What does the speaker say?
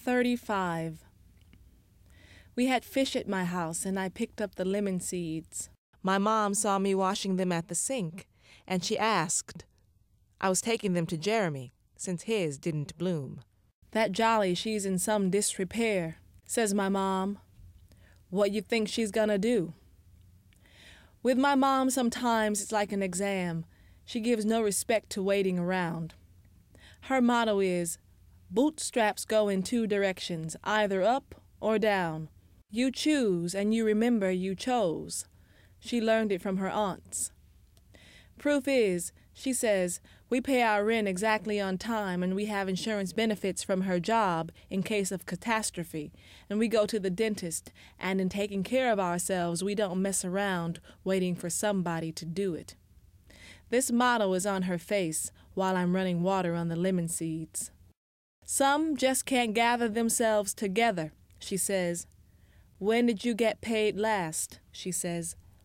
35. We had fish at my house, and I picked up the lemon seeds. My mom saw me washing them at the sink, and she asked. I was taking them to Jeremy, since his didn't bloom. "That Jolly, she's in some disrepair," says my mom. "What you think she's gonna do?" With my mom, sometimes it's like an exam. She gives no respect to waiting around. Her motto is, bootstraps go in two directions, either up or down. You choose, and you remember you chose. She learned it from her aunts. Proof is, she says, we pay our rent exactly on time, and we have insurance benefits from her job in case of catastrophe, and we go to the dentist, and in taking care of ourselves, we don't mess around waiting for somebody to do it. This motto is on her face while I'm running water on the lemon seeds. Some just can't gather themselves together, she says. When did you get paid last? She says.